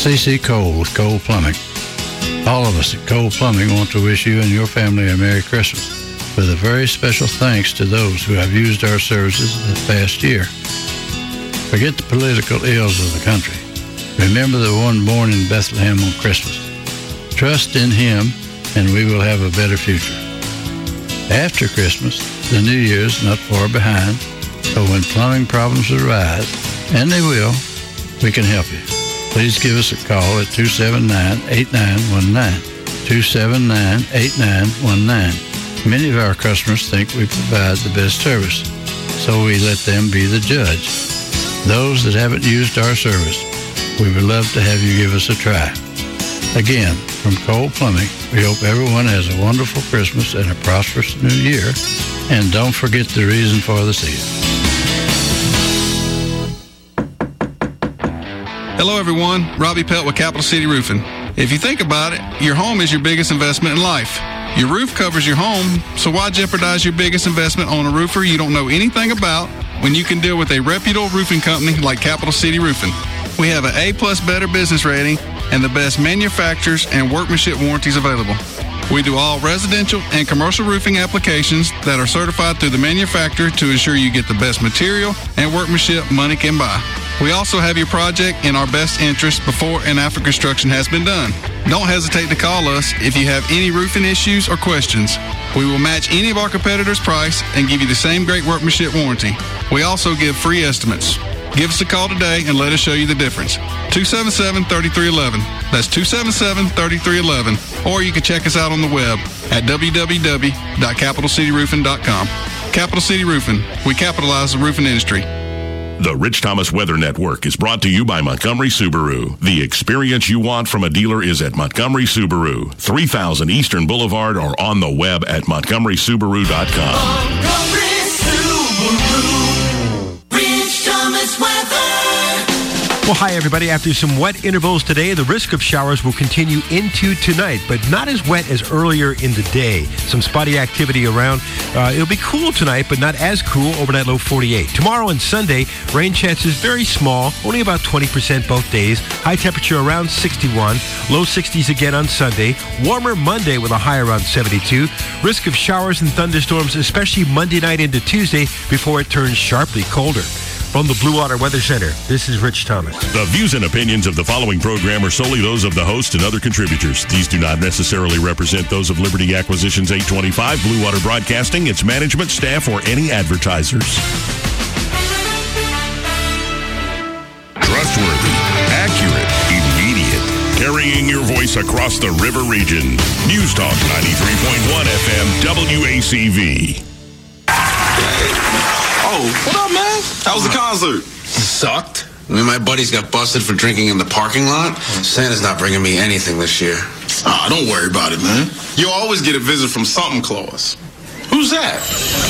C.C. Cole with Cole Plumbing. All of us at Cole Plumbing want to wish you and your family a Merry Christmas, with a very special thanks to those who have used our services this past year. Forget the political ills of the country. Remember the one born in Bethlehem on Christmas. Trust in him, and we will have a better future. After Christmas, the New Year is not far behind, so when plumbing problems arise, and they will, we can help you. Please give us a call at 279-8919, 279-8919. Many of our customers think we provide the best service, so we let them be the judge. Those that haven't used our service, we would love to have you give us a try. Again, from Cole Plumbing, we hope everyone has a wonderful Christmas and a prosperous New Year, and don't forget the reason for the season. Hello, everyone. Robbie Pelt with Capital City Roofing. If you think about it, your home is your biggest investment in life. Your roof covers your home, so why jeopardize your biggest investment on a roofer you don't know anything about when you can deal with a reputable roofing company like Capital City Roofing? We have an A+ Better business rating and the best manufacturers and workmanship warranties available. We do all residential and commercial roofing applications that are certified through the manufacturer to ensure you get the best material and workmanship money can buy. We also have your project in our best interest before and after construction has been done. Don't hesitate to call us if you have any roofing issues or questions. We will match any of our competitors' price and give you the same great workmanship warranty. We also give free estimates. Give us a call today and let us show you the difference. 277-3311. That's 277-3311. Or you can check us out on the web at www.capitalcityroofing.com. Capital City Roofing. We capitalize the roofing industry. The Rich Thomas Weather Network is brought to you by Montgomery Subaru. The experience you want from a dealer is at Montgomery Subaru, 3000 Eastern Boulevard, or on the web at montgomerysubaru.com. Montgomery Subaru, Rich Thomas Weather. Well, hi, everybody. After some wet intervals today, the risk of showers will continue into tonight, but not as wet as earlier in the day. Some spotty activity around. It'll be cool tonight, but not as cool. Overnight low 48. Tomorrow and Sunday, rain chances very small, only about 20% both days. High temperature around 61. Low 60s again on Sunday. Warmer Monday with a high around 72. Risk of showers and thunderstorms, especially Monday night into Tuesday, before it turns sharply colder. From the Blue Water Weather Center, this is Rich Thomas. The views and opinions of the following program are solely those of the host and other contributors. These do not necessarily represent those of Liberty Acquisitions 825, Blue Water Broadcasting, its management, staff, or any advertisers. Trustworthy, accurate, immediate, carrying your voice across the river region. News Talk 93.1 FM, WACV. Oh, what up, man? How was the concert? Sucked. Me and my buddies got busted for drinking in the parking lot. Santa's not bringing me anything this year. Ah, don't worry about it, man. You'll always get a visit from Something Claus. Who's that?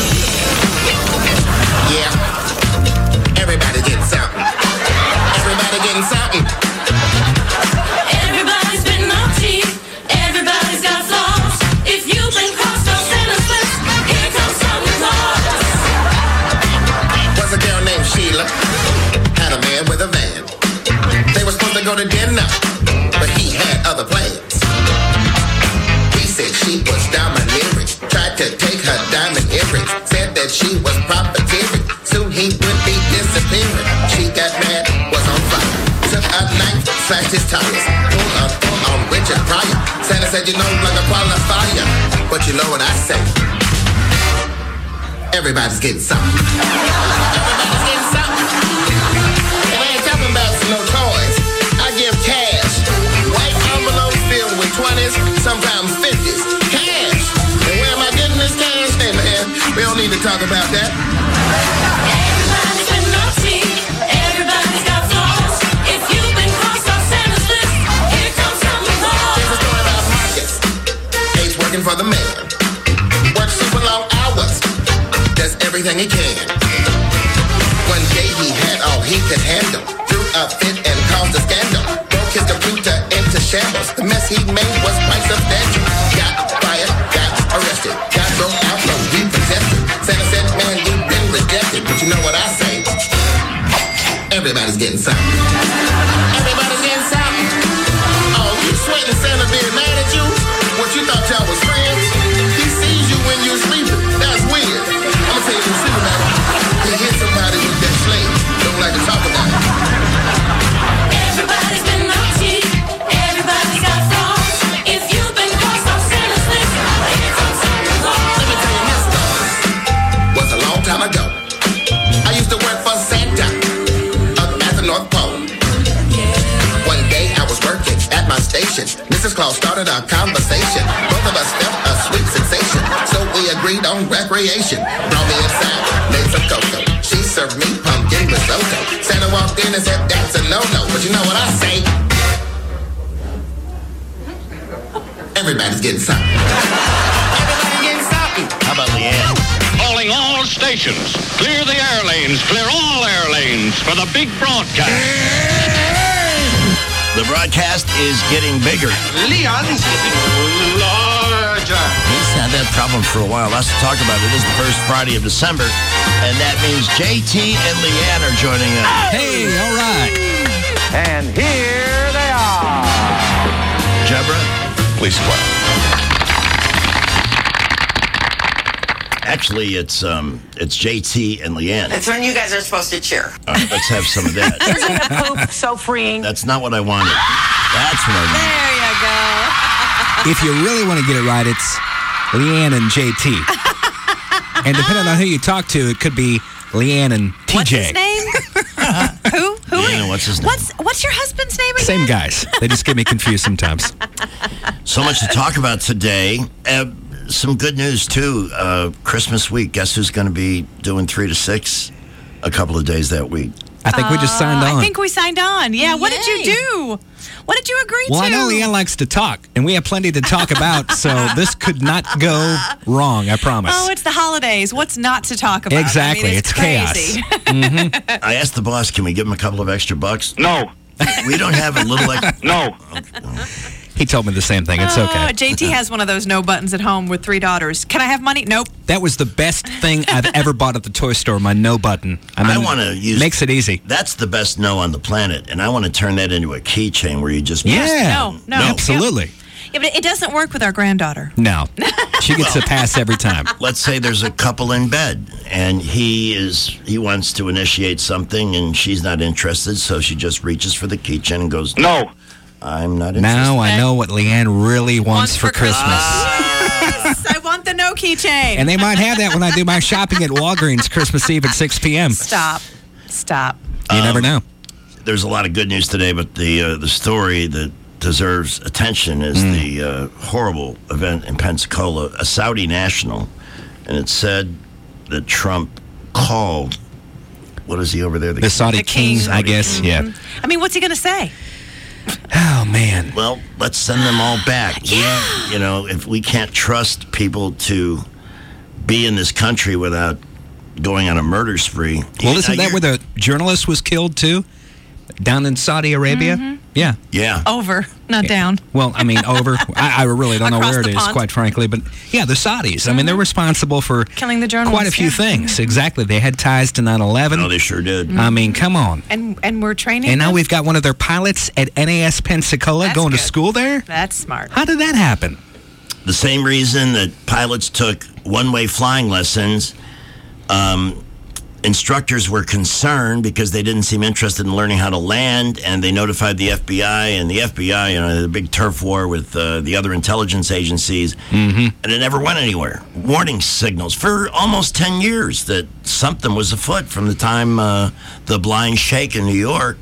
Yeah. Everybody getting something. Everybody getting something. Everybody's been naughty. Everybody's got flaws. If you've been crossed on Santa's list, here comes Santa Claus. Was a girl named Sheila. Had a man with a van. They were supposed to go to dinner, but he had other plans. He said she was domineering. Tried to take her diamond earrings. Said that she was profiteering. Soon he would be disappearing. She got mad, was on fire. Took a knife, slashed his tires. Pulled a full on Richard Pryor. Santa said, you know, like a qualifier. But you know what I say? Everybody's getting something. Everybody's getting something. And I ain't talking about no toys. I give cash. White envelopes filled with 20s, sometimes 50s. Cash. And where am I getting this cash? Hey, man, we don't need to talk about that. Everybody's been naughty. Everybody's got flaws. If you've been crossed off Santa's list, here comes Santa Claus. There's a story about Marcus. He's working for the man. Works super long hours. Does everything he can. One day he had all he could handle. Threw a fit and caused a scandal. Broke his computer into shambles. The mess he made was quite substantial. Got fired, got arrested. Got broke out, no repossessed. Santa said, man, you've been rejected. But you know what I say? Everybody's getting something. Everybody's getting something. station. Mrs. Claus started our conversation. Both of us felt a sweet sensation. So we agreed on recreation. Brought me inside, made some cocoa. She served me pumpkin risotto. Santa walked in and said, that's a no-no. But you know what I say? Everybody's getting something. Everybody's getting something. How about Leanne? Calling all stations. Clear the air lanes. Clear all air lanes for the big broadcast. The broadcast is getting bigger. Leon's getting larger. He's had that problem for a while. Lots to talk about. It is the first Friday of December, and that means JT and Leanne are joining us. Hey, all right. And here they are. Jebra, Please clap. actually, it's JT and Leanne. That's when you guys are supposed to cheer. All right, let's have some of that. Isn't the poop so freeing? That's not what I wanted. That's what I wanted. If you really want to get it right, it's Leanne and JT. And depending on who you talk to, it could be Leanne and TJ. What's his name? Who? Yeah, what's his name? What's your husband's name again? Same guys. They just get me confused sometimes. So much to talk about today. Some good news, too. Christmas week. Guess who's going to be doing 3 to 6 a couple of days that week? I think we just signed on. I think we signed on. Yeah. What did you do? What did you agree Well, to? I know Leanne likes to talk, and we have plenty to talk about, so this could not go wrong, I promise. Oh, it's the holidays. What's not to talk about? Exactly. I mean, it's crazy. chaos. I asked the boss, can we give him a couple of extra bucks? No. We don't have a little extra. No. He told me the same thing. It's okay. JT has one of those no buttons at home with 3 daughters. Can I have money? Nope. That was the best thing I've ever bought at the toy store, my no button. I want to use... Makes it easy. That's the best no on the planet, and I want to turn that into a keychain where you just... Yeah. No. Absolutely. Yeah, but it doesn't work with our granddaughter. No. She gets a pass every time. Let's say there's a couple in bed, and he wants to initiate something, and she's not interested, so she just reaches for the keychain and goes, No. I'm not interested. Now I know what Leanne really wants for Christmas. Yes, I want the no keychain. And they might have that when I do my shopping at Walgreens Christmas Eve at 6 p.m. Stop. You never know. There's a lot of good news today, but the story that deserves attention is the horrible event in Pensacola, a Saudi national, and it said that Trump called, what is he over there? The Saudi king, I guess, yeah. I mean, what's he going to say? Oh, man. Well, let's send them all back. Yeah. You know, if we can't trust people to be in this country without going on a murder spree. Well, isn't that where the journalist was killed, too? Down in Saudi Arabia? Yeah. Yeah. Over, not down. Well, I mean, over. I really don't know Across where it the is, pond. quite frankly. But, yeah, the Saudis. I mean, they're responsible for Killing the journalists. quite a few yeah. things. Exactly. They had ties to 9/11. Oh, they sure did. I mean, come on. And we're training And now them? we've got one of their pilots at NAS Pensacola That's going to good. school there? That's smart. How did that happen? The same reason that pilots took one-way flying lessons, instructors were concerned because they didn't seem interested in learning how to land, and they notified the FBI, and the FBI, you know, the big turf war with the other intelligence agencies, and it never went anywhere. Warning signals for almost 10 years that something was afoot from the time the blind sheikh in New York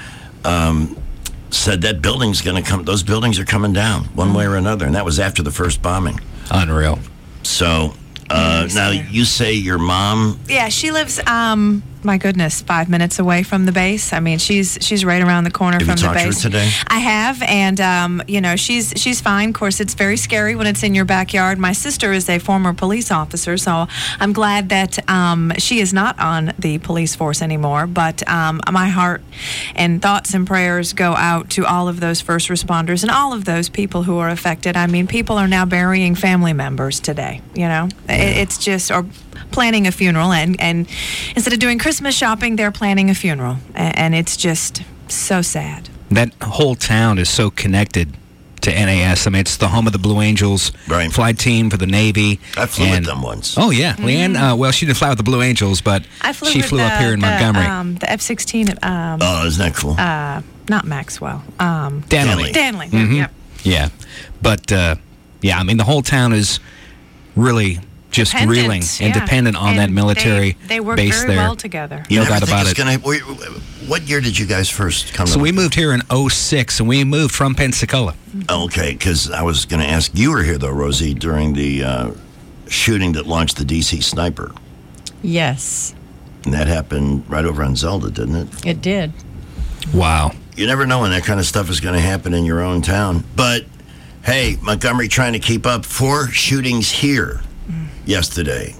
said that building's going to come, those buildings are coming down one way or another, and that was after the first bombing. Unreal. So, now you say your mom... Yeah, she lives, my goodness, 5 minutes away from the base. I mean, she's right around the corner Have from you the talked to her base. today? I have, and you know, she's fine. Of course, it's very scary when it's in your backyard. My sister is a former police officer, so I'm glad that she is not on the police force anymore. But my heart and thoughts and prayers go out to all of those first responders and all of those people who are affected. I mean, people are now burying family members today. You know, it's just or planning a funeral, and instead of doing Christmas shopping, they're planning a funeral, and it's just so sad. That whole town is so connected to NAS. I mean, it's the home of the Blue Angels flight team for the Navy. I flew with them once. Oh, yeah. Leanne, well, she didn't fly with the Blue Angels, but she flew up here in Montgomery. The F-16. Oh, isn't that cool? Not Maxwell. Danley. Yep. Yeah. But, yeah, I mean, the whole town is really just Dependent, reeling and yeah. dependent on And that military they work base very there. well together. You No never doubt think about it's gonna, what year did you guys first come So to we moved here in 06, and we moved from Pensacola. Okay, because I was going to ask, you were here, though, Rosie, during the shooting that launched the D.C. Sniper. Yes, And that happened right over on Zelda, didn't it? it did. Wow. You never know when that kind of stuff is going to happen in your own town. But, hey, Montgomery trying to keep up. 4 shootings here yesterday.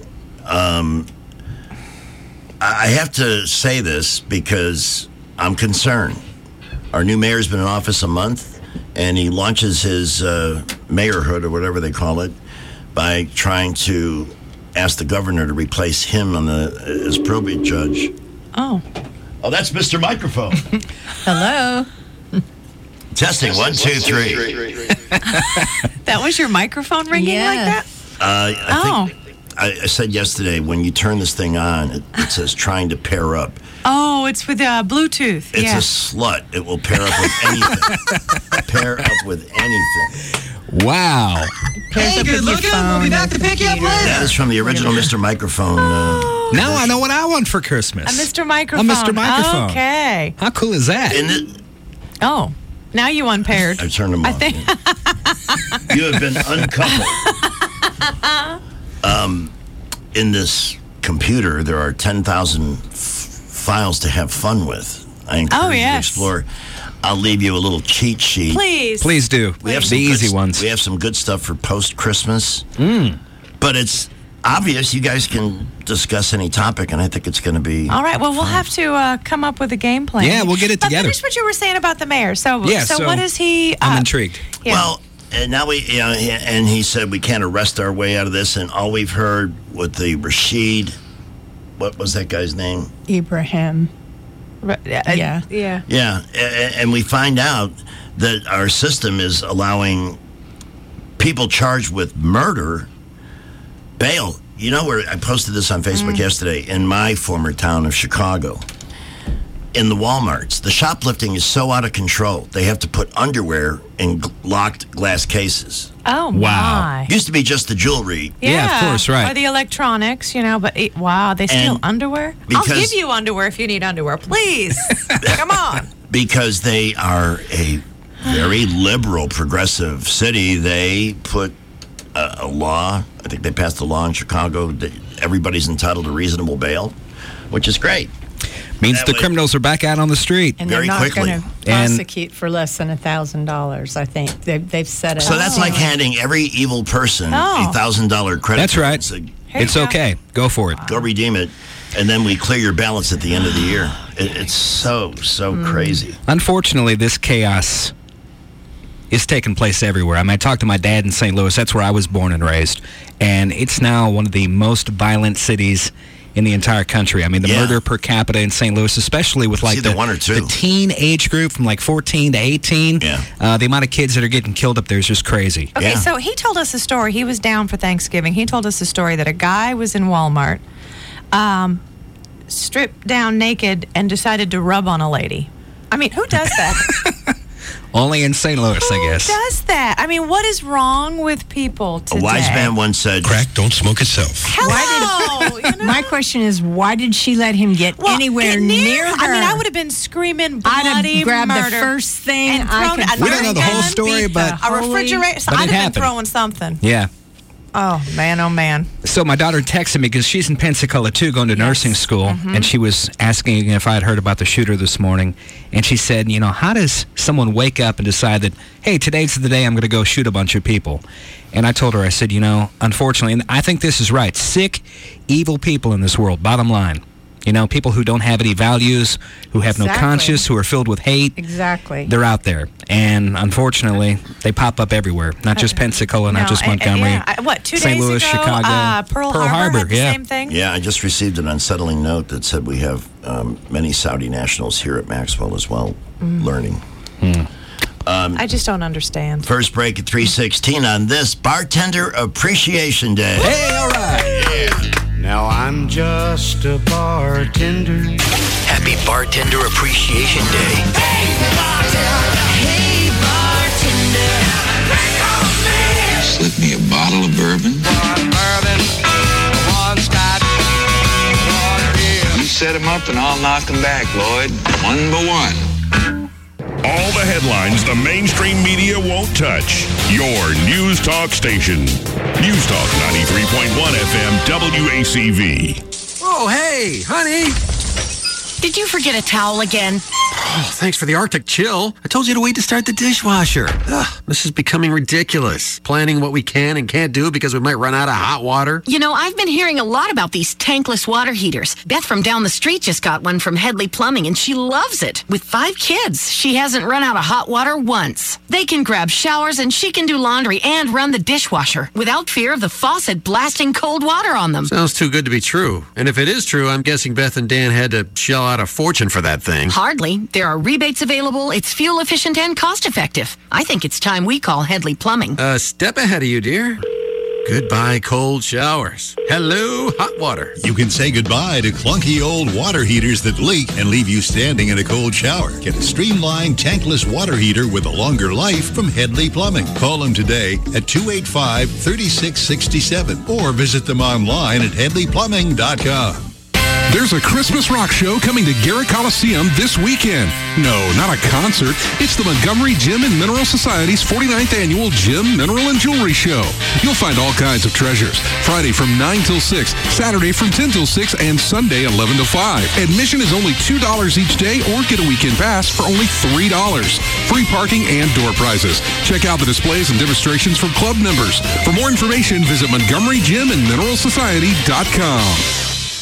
I have to say this because I'm concerned. Our new mayor's been in office a month, and he launches his mayorhood, or whatever they call it, by trying to ask the governor to replace him as probate judge. Oh. Oh, that's Mr. Microphone. Hello. Testing, 1, 2, 3. That was your microphone ringing like that? I think I said yesterday, when you turn this thing on, it says trying to pair up. Oh, it's with Bluetooth. It's yeah. a slut. It will pair up with anything. Pair up with anything. Wow. Hey, good looking. We'll be back to pick you up later. That is from the original Mr. Microphone. Now I know what I want for Christmas. A Mr. Microphone. A Mr. Microphone. Okay. How cool is that? Oh, now you unpaired. I turned them I off. think. You have been uncoupled. In this computer, there are 10,000 files to have fun with. I encourage you to yes. explore. I'll leave you a little cheat sheet. Please. Please do. We have the some easy good, ones. We have some good stuff for post-Christmas. But it's obvious you guys can discuss any topic, and I think it's going to be... All right. Well, we'll have to come up with a game plan. Yeah, we'll get it but together. Finish what you were saying about the mayor. So what is he... I'm intrigued. Yeah. Well, and now and he said we can't arrest our way out of this, and all we've heard with the Rashid, what was that guy's name? Ibrahim. Yeah. Yeah, and we find out that our system is allowing people charged with murder bail. You know where I posted this on Facebook yesterday, in my former town of Chicago. In the Walmarts, the shoplifting is so out of control, they have to put underwear in locked glass cases. Oh, my. Used to be just the jewelry. Yeah, of course, right. Or the electronics, but wow, they steal And underwear? I'll because- give you underwear if you need underwear. Please. Come on. Because they are a very liberal, progressive city, they put a law, I think they passed a law in Chicago that everybody's entitled to reasonable bail, which is great. Means That the way- criminals are back out on the street. And Very they're not quickly. going to And- prosecute for less than $1,000, I think. They've set it So up. that's like handing every evil person Oh. a $1,000 credit. That's card right. and say, It's okay. Go for it. go redeem it, and then we clear your balance at the end of the year. It's so crazy. Unfortunately, this chaos is taking place everywhere. I mean, I talked to my dad in St. Louis. That's where I was born and raised. And it's now one of the most violent cities in the entire country. I mean, the murder per capita in St. Louis, especially with like It's either one or two. the teen age group from like 14 to 18, the amount of kids that are getting killed up there is just crazy. Okay, so he told us a story. He was down for Thanksgiving. He told us a story that a guy was in Walmart, stripped down naked, and decided to rub on a lady. I mean, who does that? Only in St. Louis, I Who guess. does that? I mean, what is wrong with people today? A wise man once said, "Crack don't smoke itself." Hello. My question is, why did she let him get anywhere near her? I mean, I would have been screaming I'd bloody have grabbed murder the first thing and I thrown could a We don't know the whole story, but a refrigerator. but it I'd have happened. been throwing something. Yeah. Oh man, oh man. So my daughter texted me because she's in Pensacola too, going to nursing school, and she was asking if I had heard about the shooter this morning. And she said, how does someone wake up and decide that, hey, today's the day I'm going to go shoot a bunch of people? And I told her, I said, unfortunately, and I think this is right, sick, evil people in this world, bottom line. People who don't have any values, who have no Exactly. conscience, who are filled with hate. Exactly. They're out there. And unfortunately, they pop up everywhere. Not just Pensacola, not just Montgomery. 2 St. days Louis, ago, Chicago. Pearl Harbor had the yeah. same thing. Yeah, I just received an unsettling note that said we have many Saudi nationals here at Maxwell as well, learning. I just don't understand. First break at 3:16 on this Bartender Appreciation Day. Hey, all right. Now I'm just a bartender. Happy Bartender Appreciation Day. Hey, bartender, drink on me. Slip me a bottle of bourbon. set them up and I'll knock them back, Lloyd. One by one. All the headlines the mainstream media won't touch. Your News Talk station. News Talk 93.1 FM WACV. Oh, hey, honey. Did you forget a towel again? Oh, thanks for the Arctic chill. I told you to wait to start the dishwasher. Ugh, this is becoming ridiculous. Planning what we can and can't do because we might run out of hot water. You know, I've been hearing a lot about these tankless water heaters. Beth from down the street just got one from Headley Plumbing, and she loves it. With 5 kids, she hasn't run out of hot water once. They can grab showers, and she can do laundry and run the dishwasher without fear of the faucet blasting cold water on them. Sounds too good to be true. And if it is true, I'm guessing Beth and Dan had to shell out a fortune for that thing. Hardly. There are rebates available. It's fuel efficient and cost effective. I think it's time we call Headley Plumbing. A step ahead of you, dear. Goodbye, cold showers. Hello, hot water. You can say goodbye to clunky old water heaters that leak and leave you standing in a cold shower. Get a streamlined tankless water heater with a longer life from Headley Plumbing. Call them today at 285-3667 or visit them online at headleyplumbing.com. There's a Christmas rock show coming to Garrett Coliseum this weekend. No, not a concert. It's the Montgomery Gem and Mineral Society's 49th annual Gem, Mineral, and Jewelry Show. You'll find all kinds of treasures. Friday from 9 till 6, Saturday from 10 till 6, and Sunday 11 to 5. Admission is only $2 each day or get a weekend pass for only $3. Free parking and door prizes. Check out the displays and demonstrations from club members. For more information, visit MontgomeryGemandMineralSociety.com.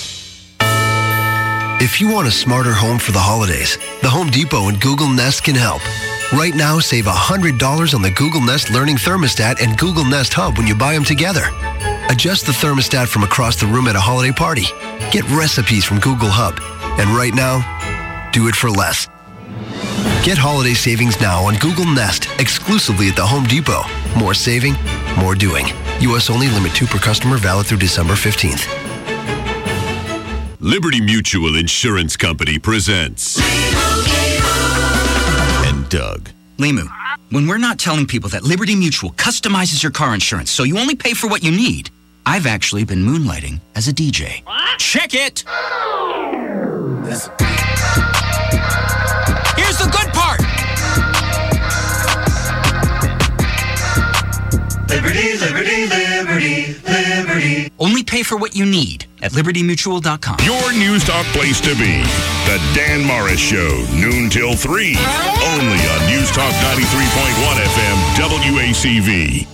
If you want a smarter home for the holidays, the Home Depot and Google Nest can help. Right now, save $100 on the Google Nest Learning Thermostat and Google Nest Hub when you buy them together. Adjust the thermostat from across the room at a holiday party. Get recipes from Google Hub. And right now, do it for less. Get holiday savings now on Google Nest, exclusively at the Home Depot. More saving, more doing. U.S. only, limit 2 per customer, valid through December 15th. Liberty Mutual Insurance Company presents and Doug. Limu, when we're not telling people that Liberty Mutual customizes your car insurance so you only pay for what you need, I've actually been moonlighting as a DJ. What? Check it! Here's the good part! Liberty, liberty, liberty, liberty. Only pay for what you need at libertymutual.com. Your News Talk place to be. The Dan Morris Show, noon till 3. Only on News Talk 93.1 FM WACV.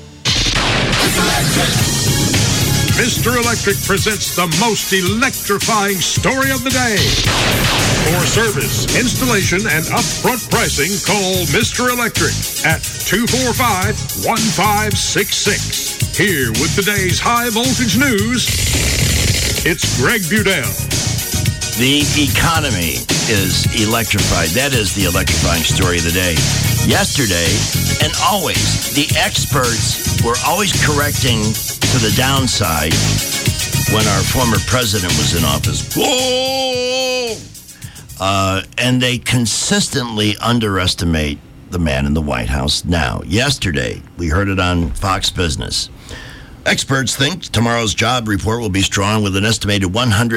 Mr. Electric presents the most electrifying story of the day. For service, installation, and upfront pricing, call Mr. Electric at 245-1566. Here with today's high voltage news, it's Greg Budell. The economy is electrified. That is the electrifying story of the day. Yesterday, and always, the experts were always correcting to the downside when our former president was in office. Whoa! And they consistently underestimate the man in the White House now. Yesterday, we heard it on Fox Business. Experts think tomorrow's job report will be strong with an estimated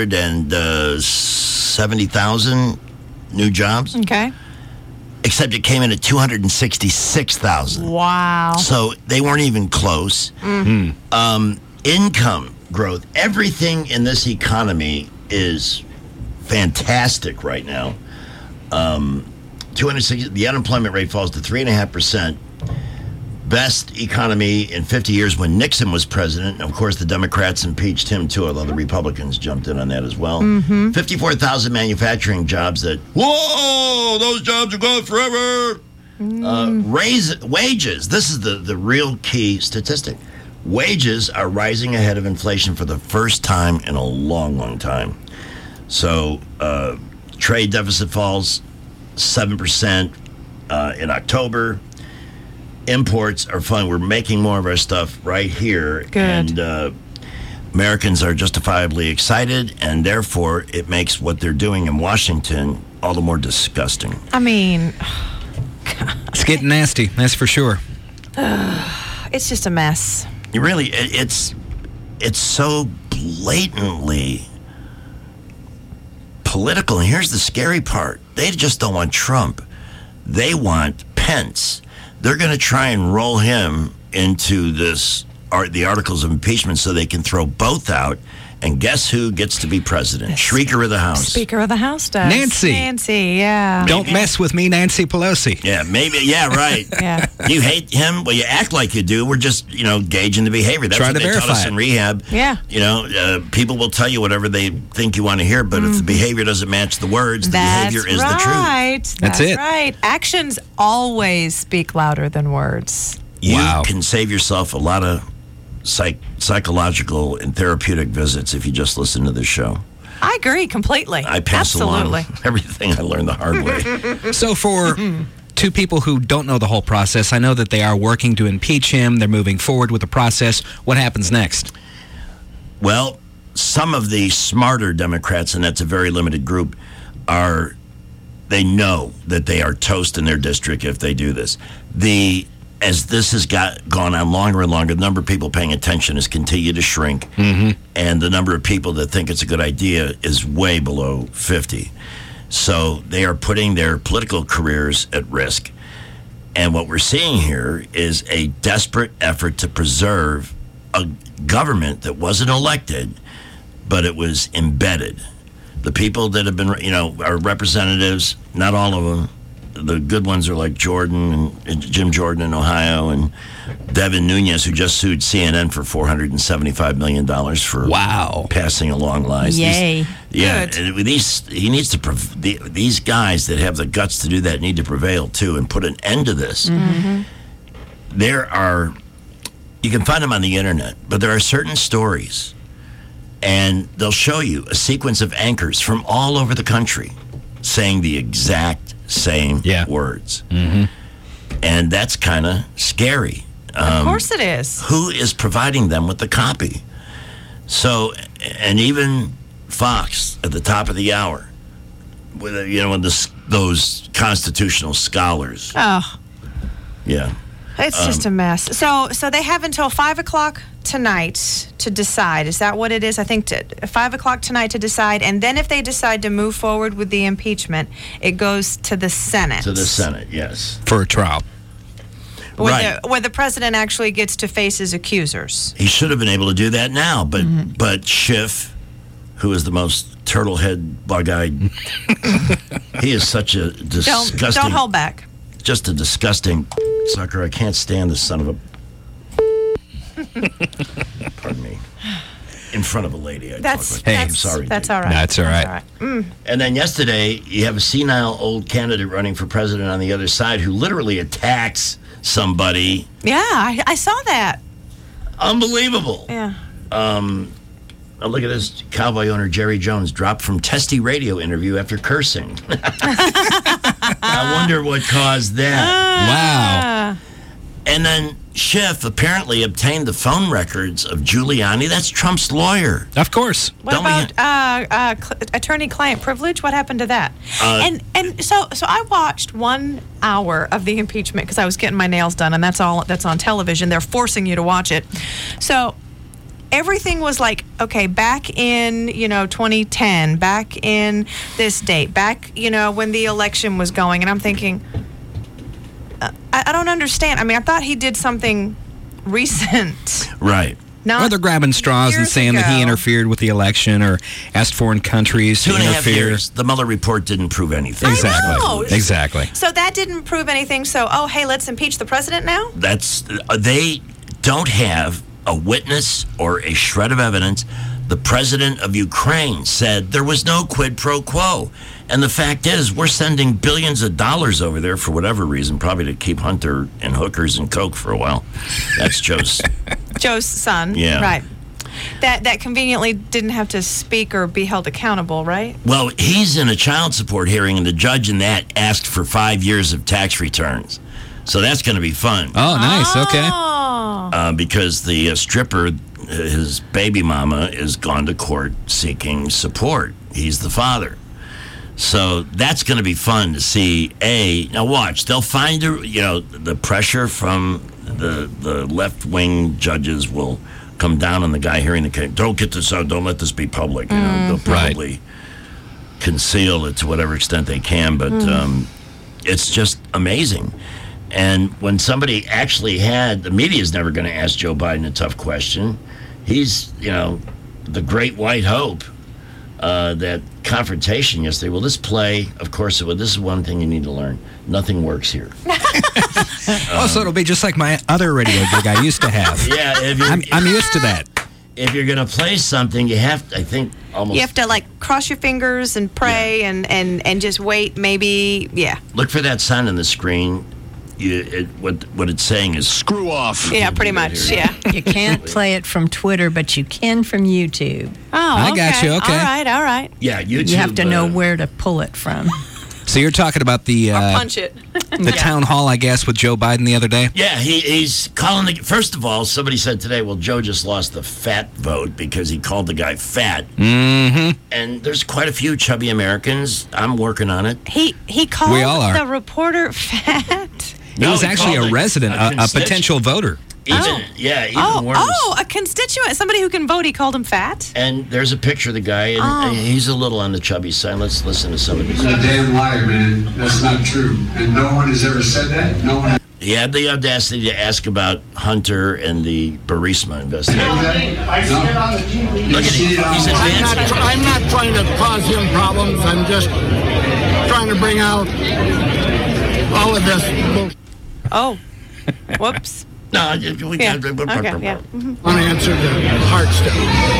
170,000 new jobs. Okay. Except it came in at 266,000. Wow. So they weren't even close. Income growth. Everything in this economy is fantastic right now. 260. The unemployment rate falls to 3.5%. Best economy in 50 years when Nixon was president. Of course, the Democrats impeached him, too, although the Republicans jumped in on that as well. 54,000 manufacturing jobs that, whoa, those jobs are gone forever. Wages. This is the real key statistic. Wages are rising ahead of inflation for the first time in a long, long time. So trade deficit falls 7% in October. Imports are fun. We're making more of our stuff right here. Good. And Americans are justifiably excited, and therefore it makes what they're doing in Washington all the more disgusting. I mean, it's getting nasty, that's for sure. It's just a mess. You really, it's so blatantly political. And here's the scary part. They just don't want Trump. They want Pence. They're going to try and roll him into the articles of impeachment so they can throw both out. And guess who gets to be president? Shrieker of the House. Speaker of the House does. Nancy. Nancy, yeah. Don't mess with me, Nancy Pelosi. Yeah, maybe. Yeah, right. Yeah. You hate him? Well, you act like you do. We're just, gauging the behavior. That's Try what to they taught verify us it. in rehab. Yeah. People will tell you whatever they think you want to hear, but if the behavior doesn't match the words, the behavior is the truth. That's it. Right. Actions always speak louder than words. You can save yourself a lot of psychological and therapeutic visits if you just listen to this show. I agree completely. I pass Absolutely. along everything I learned the hard way. So for two people who don't know the whole process, I know that they are working to impeach him. They're moving forward with the process. What happens next? Well, some of the smarter Democrats, and that's a very limited group, they know that they are toast in their district if they do this. As this has gone on longer and longer, the number of people paying attention has continued to shrink, and the number of people that think it's a good idea is way below 50. So they are putting their political careers at risk. And what we're seeing here is a desperate effort to preserve a government that wasn't elected, but it was embedded. The people that have been, are representatives, not all of them. The good ones are like Jordan and Jim Jordan in Ohio and Devin Nunes, who just sued CNN for $475 million for passing along lies. Yay. These guys that have the guts to do that need to prevail too and put an end to this. You can find them on the internet, but there are certain stories, and they'll show you a sequence of anchors from all over the country saying the exact same words. And that's kind of scary. Of course it is. Who is providing them with the copy? So, and even Fox at the top of the hour, with those constitutional scholars. Oh. Yeah. It's just a mess. So they have until 5 o'clock tonight to decide. Is that what it is? I think 5 o'clock tonight to decide. And then if they decide to move forward with the impeachment, it goes to the Senate. To the Senate, yes. For a trial. Where the president actually gets to face his accusers. He should have been able to do that now, but Schiff, who is the most turtle-head, bug-eyed, he is such a disgusting... Don't hold back. Just a disgusting sucker. I can't stand this son of a... Pardon me. In front of a lady. I'm sorry. That's all right. That's all right. And then yesterday, you have a senile old candidate running for president on the other side who literally attacks somebody. Yeah, I saw that. Unbelievable. Yeah. Oh, look at this. Cowboy owner Jerry Jones dropped from Testy radio interview after cursing. I wonder what caused that. Wow. And then Schiff apparently obtained the phone records of Giuliani. That's Trump's lawyer. Of course. What about attorney-client privilege? What happened to that? So I watched 1 hour of the impeachment because I was getting my nails done, and that's on television. They're forcing you to watch it. So everything was like, okay, back in 2010, back in this date, back when the election was going, and I'm thinking, I don't understand. I mean, I thought he did something recent. Right. Or they're grabbing straws and saying that he interfered with the election or asked foreign countries to 2.5 interfere. years. The Mueller report didn't prove anything. Exactly. I know. Exactly. So that didn't prove anything. So, hey, let's impeach the president now? They don't have a witness or a shred of evidence. The president of Ukraine said there was no quid pro quo. And the fact is, we're sending billions of dollars over there for whatever reason, probably to keep Hunter and hookers and coke for a while. That's Joe's son. Yeah. Right. That conveniently didn't have to speak or be held accountable, right? Well, he's in a child support hearing, and the judge in that asked for 5 years of tax returns. So that's going to be fun. Oh, nice. Okay. Because the stripper, his baby mama, is gone to court seeking support. He's the father. So that's going to be fun to see. Now watch. They'll find, the pressure from the left-wing judges will come down on the guy hearing the case. Don't get this out. Don't let this be public. They'll probably conceal it to whatever extent they can, but it's just amazing. And when somebody actually the media's never going to ask Joe Biden a tough question. He's, the great white hope. That confrontation yesterday. Well, this play, of course, this is one thing you need to learn. Nothing works here. So it'll be just like my other radio gig I used to have. Yeah, I'm used to that. If you're going to play something, you have to, I think, almost... You have to, cross your fingers and pray and just wait, maybe, Look for that sign on the screen. What it's saying is screw off. Yeah, pretty much, You can't play it from Twitter, but you can from YouTube. Oh, I got you, okay. All right. Yeah, YouTube. You have to know where to pull it from. So you're talking about the... Or punch it. the town hall, I guess, with Joe Biden the other day? Yeah, he's calling first of all, somebody said today, well, Joe just lost the fat vote because he called the guy fat. Mm-hmm. And there's quite a few chubby Americans. I'm working on it. He called We all are. the reporter fat. He was actually a resident, a potential voter. Even worse. Oh, a constituent, somebody who can vote. He called him fat. And there's a picture of the guy, and he's a little on the chubby side. Let's listen to some of this. That's a damn liar, man. That's not true. And no one has ever said that. No one. He had the audacity to ask about Hunter and the Burisma investigation. Look at him. He's advancing. I'm not trying to cause him problems. I'm just trying to bring out all of this bullshit. Oh, whoops. No, we can't. Want to answer the hard stuff.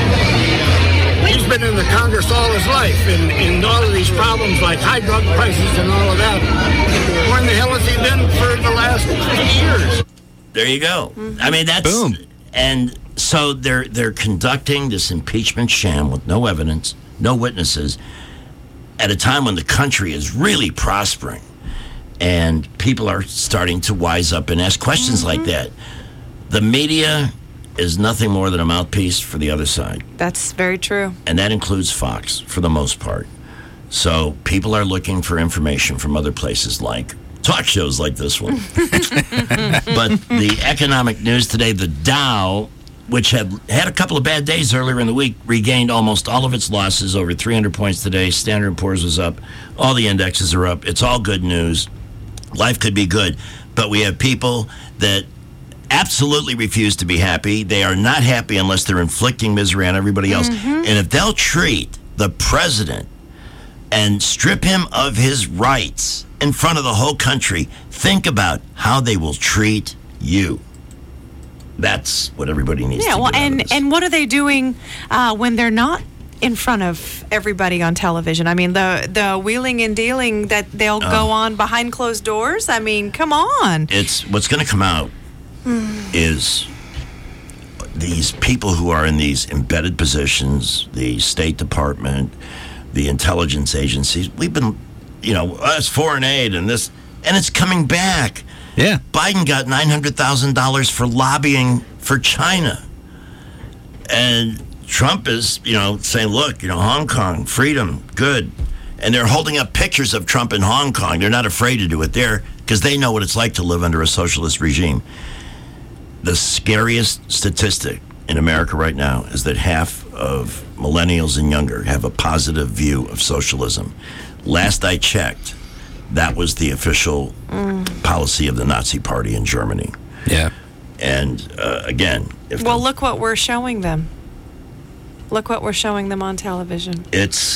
He's been in the Congress all his life, and all of these problems like high drug prices and all of that. Where in the hell has he been for the last 50 years? There you go. I mean, that's boom. And so they're conducting this impeachment sham with no evidence, no witnesses, at a time when the country is really prospering. And people are starting to wise up and ask questions like that. The media is nothing more than a mouthpiece for the other side. That's very true. And that includes Fox, for the most part. So people are looking for information from other places like talk shows like this one. But the economic news today, the Dow, which had a couple of bad days earlier in the week, regained almost all of its losses, over 300 points today. Standard & Poor's was up. All the indexes are up. It's all good news. Life could be good, but we have people that absolutely refuse to be happy. They are not happy unless they're inflicting misery on everybody else. And if they'll treat the president and strip him of his rights in front of the whole country, think about how they will treat you. That's what everybody needs to do. Yeah, well, and what are they doing when they're not in front of everybody on television? I mean, the wheeling and dealing that they'll go on behind closed doors. I mean, come on. It's what's going to come out is these people who are in these embedded positions, the State Department, the intelligence agencies. We've been, us foreign aid and this, and it's coming back. Yeah. Biden got $900,000 for lobbying for China. And Trump is, saying, look, Hong Kong, freedom, good. And they're holding up pictures of Trump in Hong Kong. They're not afraid to do it there because they know what it's like to live under a socialist regime. The scariest statistic in America right now is that half of millennials and younger have a positive view of socialism. Last I checked, that was the official policy of the Nazi Party in Germany. Yeah. And again, look what we're showing them. Look what we're showing them on television. It's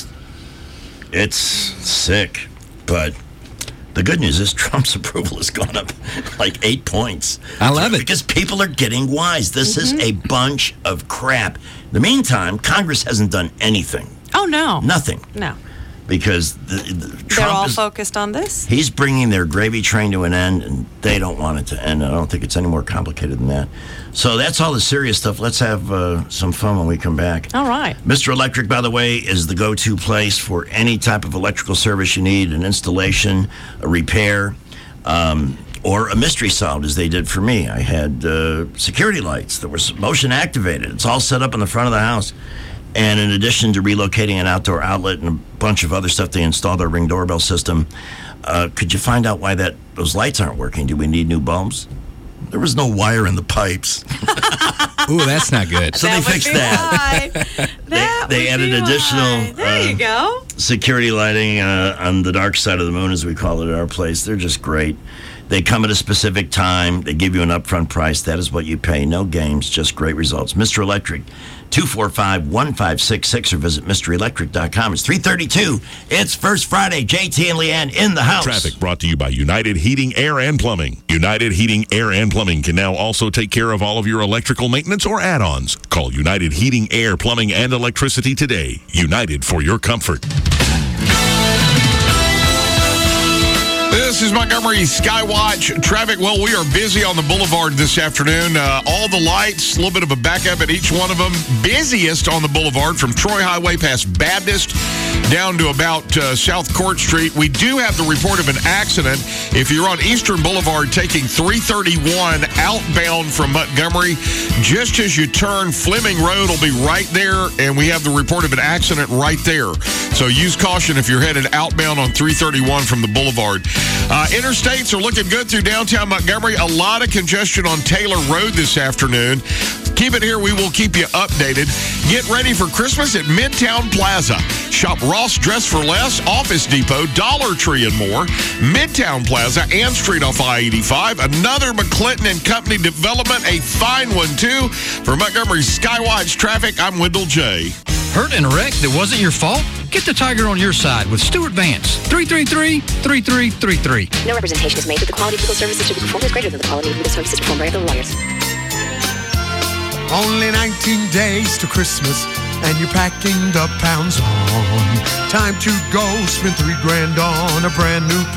sick, but the good news is Trump's approval has gone up like 8 points. I love it. Because people are getting wise. This is a bunch of crap. In the meantime, Congress hasn't done anything. Oh, no. Nothing. No. Because They're Trump all is focused on this? He's bringing their gravy train to an end, and they don't want it to end. I don't think it's any more complicated than that. So that's all the serious stuff. Let's have some fun when we come back. All right. Mr. Electric, by the way, is the go-to place for any type of electrical service you need, an installation, a repair, or a mystery solved, as they did for me. I had security lights that were motion activated. It's all set up in the front of the house. And in addition to relocating an outdoor outlet and a bunch of other stuff, they installed our Ring doorbell system. Could you find out why those lights aren't working? Do we need new bulbs? There was no wire in the pipes. Ooh, that's not good. So they fixed that. They added additional There you go. security lighting on the dark side of the moon, as we call it at our place. They're just great. They come at a specific time. They give you an upfront price. That is what you pay. No games, just great results. Mr. Electric, 245-1566, or visit MrElectric.com. It's 3:32. It's First Friday. JT and Leanne in the house. Traffic brought to you by United Heating, Air, and Plumbing. United Heating, Air, and Plumbing can now also take care of all of your electrical maintenance or add-ons. Call United Heating, Air, Plumbing, and Electricity today. United for your comfort. This is Montgomery Skywatch traffic. Well, we are busy on the boulevard this afternoon. All the lights, a little bit of a backup at each one of them. Busiest on the boulevard from Troy Highway past Baptist down to about South Court Street. We do have the report of an accident. If you're on Eastern Boulevard taking 331 outbound from Montgomery, just as you turn, Fleming Road will be right there, and we have the report of an accident right there. So use caution if you're headed outbound on 331 from the boulevard. Interstates are looking good through downtown Montgomery. A lot of congestion on Taylor Road this afternoon. Keep it here. We will keep you updated. Get ready for Christmas at Midtown Plaza. Shop Ross Dress for Less, Office Depot, Dollar Tree, and more. Midtown Plaza, Ann Street off I-85. Another McClinton and Company development. A fine one, too. For Montgomery Skywatch Traffic, I'm Wendell J. Hurt in a wreck that wasn't your fault? Get the Tiger on your side with Stuart Vance. 333-3333. No representation is made that the quality of legal services to be performed is greater than the quality of legal services performed by other lawyers. Only 19 days to Christmas, and you're packing the pounds on. Time to go spend $3,000 on a brand new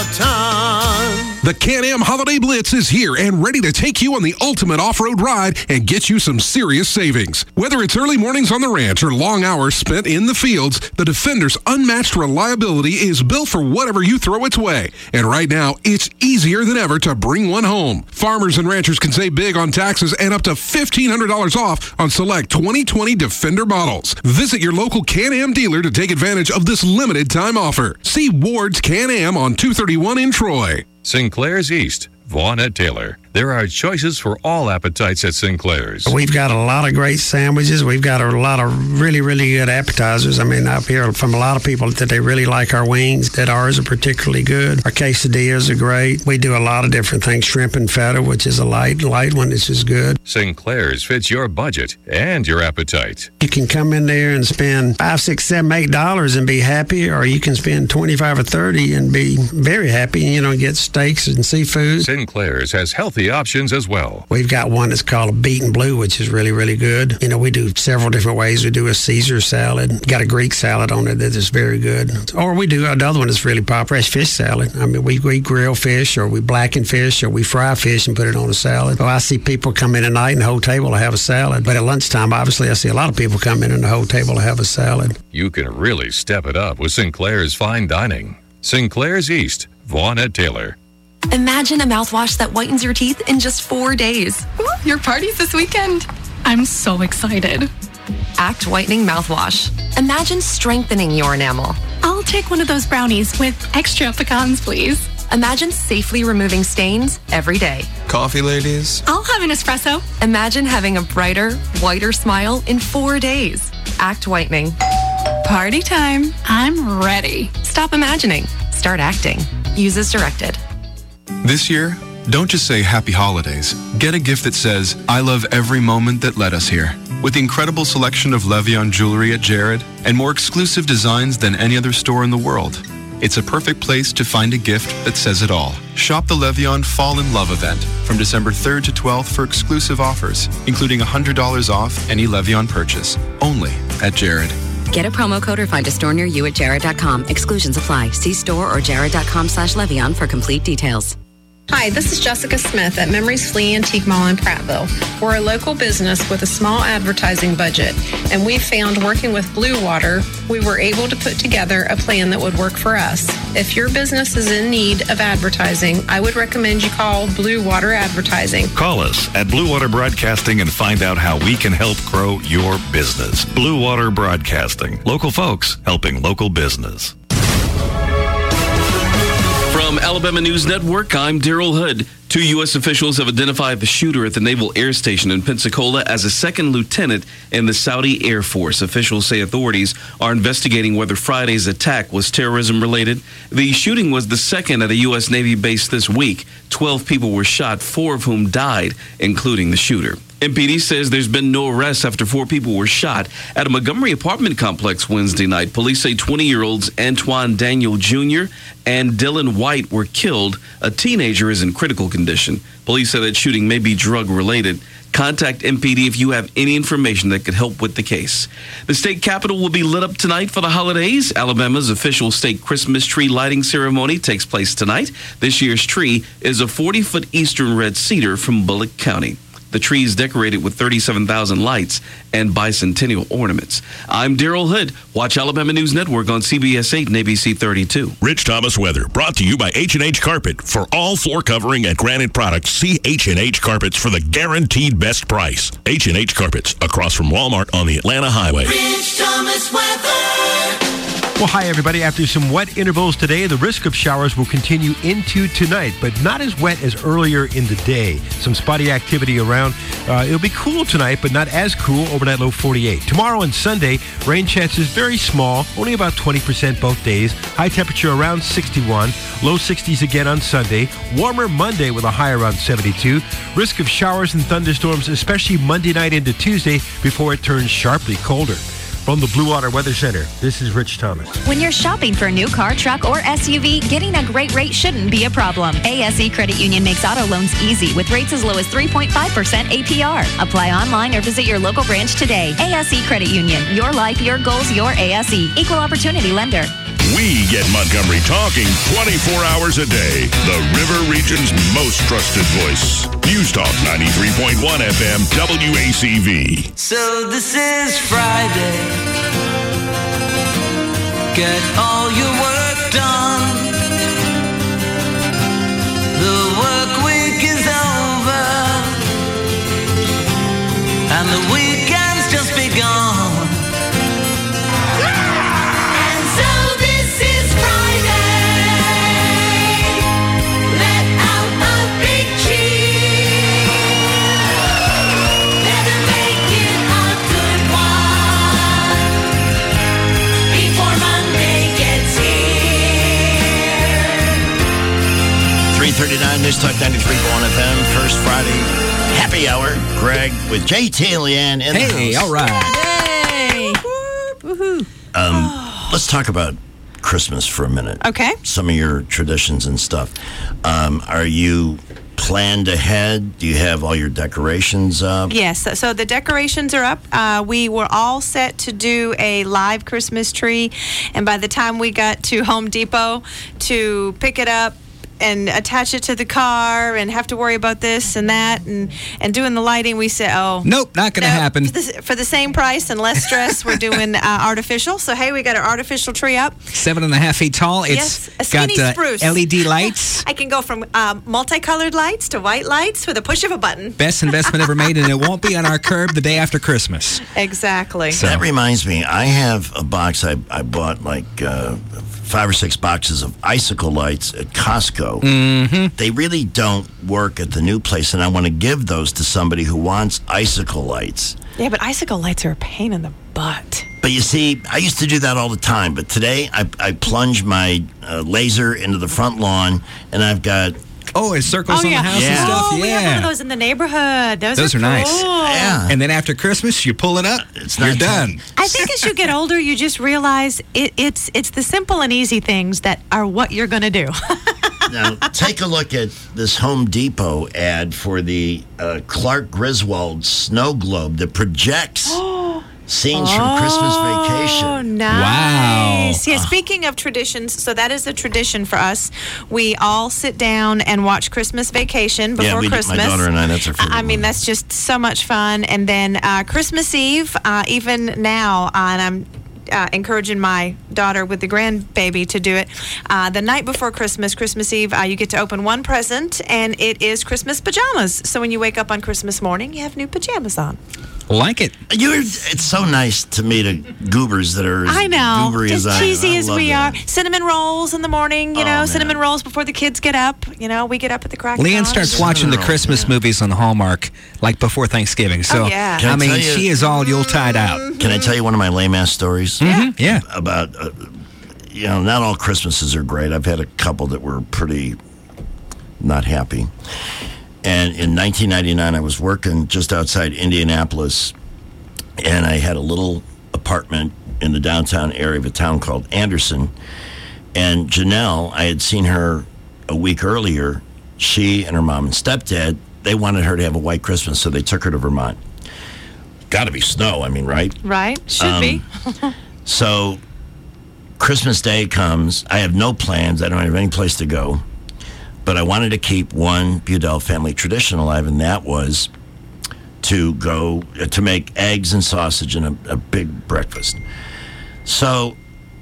Peloton. The Can-Am Holiday Blitz is here and ready to take you on the ultimate off-road ride and get you some serious savings. Whether it's early mornings on the ranch or long hours spent in the fields, the Defender's unmatched reliability is built for whatever you throw its way. And right now, it's easier than ever to bring one home. Farmers and ranchers can save big on taxes and up to $1,500 off on select 2020 Defender models. Visit your local Can-Am dealer to take advantage of this limited time offer. See Ward's Can-Am on 231 in Troy. Sinclair's East, Vaughn at Taylor. There are choices for all appetites at Sinclair's. We've got a lot of great sandwiches. We've got a lot of really, really good appetizers. I mean, I've heard from a lot of people that they really like our wings, that ours are particularly good. Our quesadillas are great. We do a lot of different things. Shrimp and feta, which is a light one, which is good. Sinclair's fits your budget and your appetite. You can come in there and spend $5, $6, $7, $8 and be happy, or you can spend $25 or $30 and be very happy, get steaks and seafood. Sinclair's has healthy options as well. We've got one that's called a beaten blue, which is really, really good. We do several different ways. We do a Caesar salad, got a Greek salad on it that is very good. Or we do another one that's really popular, fresh fish salad. I mean, we grill fish, or we blacken fish, or we fry fish and put it on a salad. I see people come in at night and the whole table will have a salad. But at lunchtime, obviously, I see a lot of people come in and the whole table will have a salad. You can really step it up with Sinclair's Fine Dining. Sinclair's East, Vaughn at Taylor. Imagine a mouthwash that whitens your teeth in just 4 days. Your party's this weekend. I'm so excited. Act Whitening Mouthwash. Imagine strengthening your enamel. I'll take one of those brownies with extra pecans, please. Imagine safely removing stains every day. Coffee, ladies? I'll have an espresso. Imagine having a brighter, whiter smile in 4 days. Act Whitening. Party time. I'm ready. Stop imagining. Start acting. Use as directed. This year, don't just say Happy Holidays. Get a gift that says, I love every moment that led us here. With the incredible selection of Levion jewelry at Jared and more exclusive designs than any other store in the world, it's a perfect place to find a gift that says it all. Shop the Levion Fall in Love event from December 3rd to 12th for exclusive offers, including $100 off any Levion purchase, only at Jared. Get a promo code or find a store near you at Jared.com. Exclusions apply. See store or Jared.com/Levion for complete details. Hi, this is Jessica Smith at Memories Flea Antique Mall in Prattville. We're a local business with a small advertising budget, and we found working with Blue Water, we were able to put together a plan that would work for us. If your business is in need of advertising, I would recommend you call Blue Water Advertising. Call us at Blue Water Broadcasting and find out how we can help grow your business. Blue Water Broadcasting. Local folks helping local business. From Alabama News Network, I'm Daryl Hood. 2 U.S. officials have identified the shooter at the Naval Air Station in Pensacola as a second lieutenant in the Saudi Air Force. Officials say authorities are investigating whether Friday's attack was terrorism-related. The shooting was the second at a U.S. Navy base this week. 12 people were shot, 4 of whom died, including the shooter. MPD says there's been no arrests after 4 people were shot at a Montgomery apartment complex Wednesday night. Police say 20-year-olds Antoine Daniel Jr. and Dylan White were killed. A teenager is in critical condition. Police say that shooting may be drug-related. Contact MPD if you have any information that could help with the case. The state capitol will be lit up tonight for the holidays. Alabama's official state Christmas tree lighting ceremony takes place tonight. This year's tree is a 40-foot eastern red cedar from Bullock County. The tree is decorated with 37,000 lights and bicentennial ornaments. I'm Daryl Hood. Watch Alabama News Network on CBS 8 and ABC 32. Rich Thomas weather brought to you by H&H Carpet. For all floor covering and granite products, see H&H Carpets for the guaranteed best price. H&H Carpets, across from Walmart on the Atlanta Highway. Rich Thomas weather. Well, hi, everybody. After some wet intervals today, the risk of showers will continue into tonight, but not as wet as earlier in the day. Some spotty activity around. It'll be cool tonight, but not as cool. Overnight low 48. Tomorrow and Sunday, rain chances very small, only about 20% both days. High temperature around 61. Low 60s again on Sunday. Warmer Monday with a high around 72. Risk of showers and thunderstorms, especially Monday night into Tuesday, before it turns sharply colder. From the Blue Water Weather Center, this is Rich Thomas. When you're shopping for a new car, truck, or SUV, getting a great rate shouldn't be a problem. ASE Credit Union makes auto loans easy with rates as low as 3.5% APR. Apply online or visit your local branch today. ASE Credit Union. Your life, your goals, your ASE. Equal Opportunity Lender. We get Montgomery talking 24 hours a day. The River Region's most trusted voice. News Talk 93.1 FM WACV. So this is Friday. Get all your work done. The work week is over. And the weekend's just begun. News Talk 93.1 FM, first Friday happy hour. Greg with JT and Leanne in the house. Hey, all right. Hey. Woohoo. Let's talk about Christmas for a minute. Okay. Some of your traditions and stuff. Are you planned ahead? Do you have all your decorations up? Yes. So the decorations are up. We were all set to do a live Christmas tree, and by the time we got to Home Depot to pick it up and attach it to the car and have to worry about this and that and doing the lighting, we said, nope, not going to happen. For the same price and less stress, we're doing artificial. So, hey, we got our artificial tree up. 7.5 feet tall. It's a skinny got spruce. LED lights. I can go from multicolored lights to white lights with a push of a button. Best investment ever made, and it won't be on our curb the day after Christmas. Exactly. So. That reminds me, I have a box. I bought like 5 or 6 boxes of icicle lights at Costco. Mm-hmm. They really don't work at the new place, and I want to give those to somebody who wants icicle lights. Yeah, but icicle lights are a pain in the butt. But you see, I used to do that all the time, but today I plunge my laser into the front lawn, and I've got... Oh, it circles on the house and stuff. Oh, we have one of those in the neighborhood. Those are nice. Cool. Yeah. And then after Christmas, you pull it up. You're done. I think as you get older, you just realize it's the simple and easy things that are what you're going to do. Now, take a look at this Home Depot ad for the Clark Griswold snow globe that projects scenes from Christmas Vacation. Oh, nice. Wow. Yeah, speaking of traditions, so that is a tradition for us. We all sit down and watch Christmas Vacation before Christmas. My daughter and I, that's our favorite one. That's just so much fun. And then Christmas Eve, even now, and I'm encouraging my daughter with the grandbaby to do it. The night before Christmas Eve, you get to open one present, and it is Christmas pajamas. So when you wake up on Christmas morning, you have new pajamas on. Like it. It's so nice to meet goobers that are as I know, goobery as as I am. cheesy I as love we that. are. Cinnamon rolls in the morning, you know, man. cinnamon rolls before the kids get up. You know, we get up at the crack of Leanne dawn. starts watching the Christmas movies on Hallmark like before Thanksgiving. So, yeah. Can I I mean, tell you- she is all Yuletide out. Can I tell you one of my lame-ass stories? Yeah. About, not all Christmases are great. I've had a couple that were pretty not happy. And in 1999, I was working just outside Indianapolis, and I had a little apartment in the downtown area of a town called Anderson. And Janelle, I had seen her a week earlier. She and her mom and stepdad, they wanted her to have a white Christmas, so they took her to Vermont. Got to be snow, I mean, right? Right? Should be. So Christmas Day comes. I have no plans. I don't have any place to go. But I wanted to keep one Budell family tradition alive, and that was to go to make eggs and sausage and a big breakfast. So,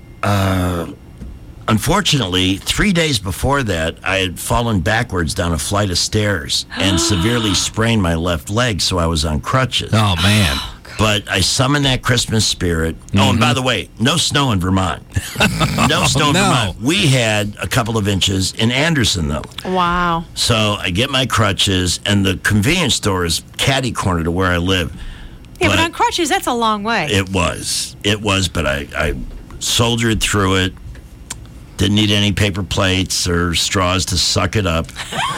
unfortunately, 3 days before that, I had fallen backwards down a flight of stairs and severely sprained my left leg, so I was on crutches. Oh, man. But I summoned that Christmas spirit. Oh, and by the way, no snow in Vermont. No snow in Vermont. We had a couple of inches in Anderson, though. Wow. So I get my crutches, and the convenience store is catty corner to where I live. Yeah, but on crutches, that's a long way. It was, but I soldiered through it. Didn't need any paper plates or straws to suck it up.